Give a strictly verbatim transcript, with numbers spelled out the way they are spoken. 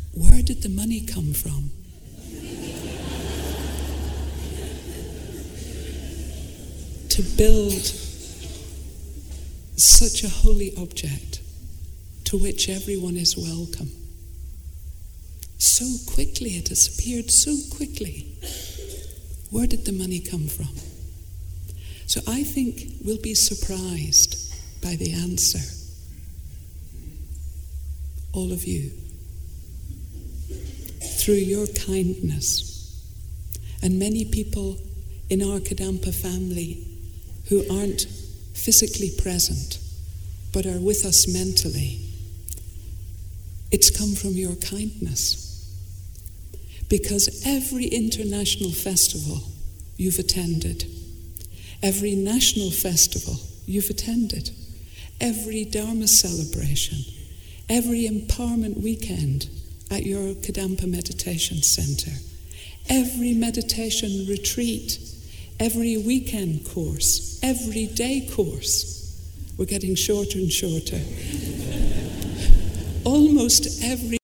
where did the money come from? To build such a holy object to which everyone is welcome. So quickly, it has appeared so quickly. Where did the money come from? So I think we'll be surprised by the answer. All of you. Through your kindness. And many people in our Kadampa family who aren't physically present, but are with us mentally. It's come from your kindness. Because every international festival you've attended, every national festival you've attended, every Dharma celebration, every empowerment weekend at your Kadampa Meditation Center, every meditation retreat, every weekend course, every day course, we're getting shorter and shorter. Almost every